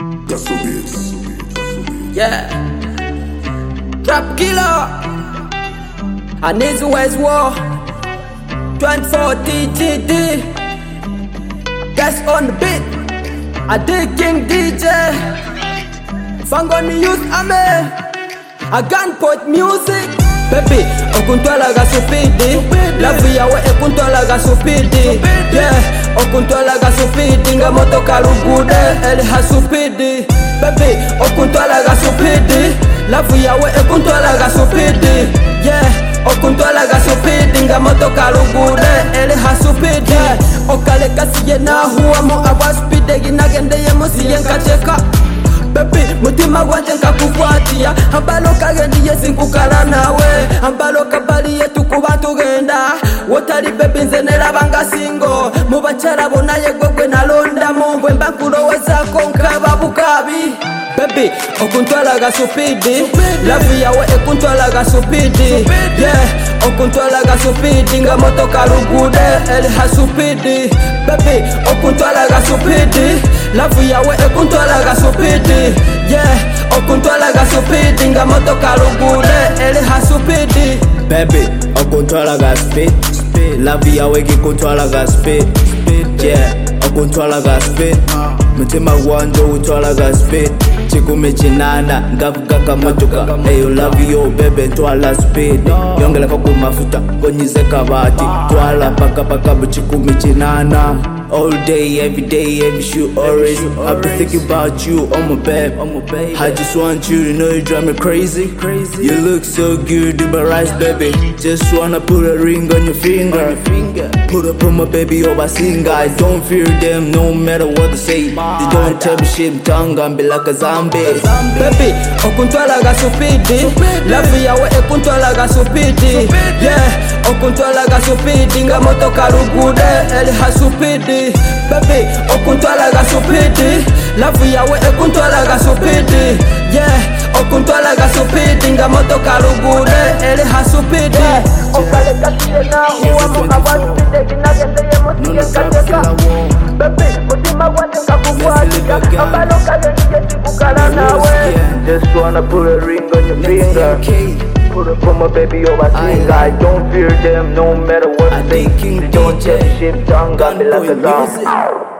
Yeah, Trap Killer, and his West War 24 TGD. Guess on the beat, I dig King DJ. Fangoni use ame, I gun put music. Baby, okuntwala ga supidi, love yawe ekuntwala ga supidi. Yeah, okuntwala ga supidi, nga motoka lugude eli hasupidi. Baby, okuntwala ga supidi, love yawe ekuntwala ga supidi. Yeah, okuntwala ga supidi, nga motoka lugude eli hasupidi. Okale kasiye na huwa mo abasupide ginagendeye musiye nkacheka. Baby, mutima gwanje nkakukwatiya, ambalo kagendiye sinkukala nawe, ambalo kabaliye tukuba tugenda. Wotali baby nze nerabanga singo, mubachara bonaye gwegwe nalondamu, bwe mba nkulowezako nkaba bukabi. Baby, okuntwala ga supidi, love yawe ekuntwala ga supidi. Yeah, okuntwala ga supidi, nga motoka lugude eli hasupidi. Baby, okuntwala ga supidi, love yawe ekuntwala ga supidi. Yeah, okuntwala ga supidi, nga motoka lugude eli hasupidi. Baby, okuntwala ga speed, love yawe kikuntwala ga speed. Yeah, okuntwala ga speed, mutima gwanje utwala ga speed. Chikumi chinana, ngavuga kamotoka. Hey, love you baby, twala speed. Yongela kwa mafuta, konyize kabati. Twala paka buchikumi chinana. All day, every day, every shoot, always. I've been thinking about you, oh my babe. I just want you to know you drive me crazy. You look so good, do my rice, baby. Just wanna put a ring on your finger. Put up on my baby, oh I sing. I don't fear them, no matter what they say. They don't tell me shit, tongue, I'm be like a zombie. Baby, okuntwala ga supidi, love yawe ekuntwala ga supidi. Yeah, okuntwala ga supidi, nga motoka lugude eli hasupidi. Baby, okuntwala ga supidi, love yawe ekuntwala ga supidi. Yeah, okuntwala ga supidi, nga motoka lugude eli hasupidi. Okale kasiye na huwa mo abasupide ginagendeye musiye nkacheka. Baby, mutima gwanje nkakukwatiya, ambalo kagendiye sikukala nawe. Just wanna put a ring on your finger. Put up on my baby, oh I sing. I don't fear them, no matter what they say. They don't tell me shit, tongue got me like a zombie.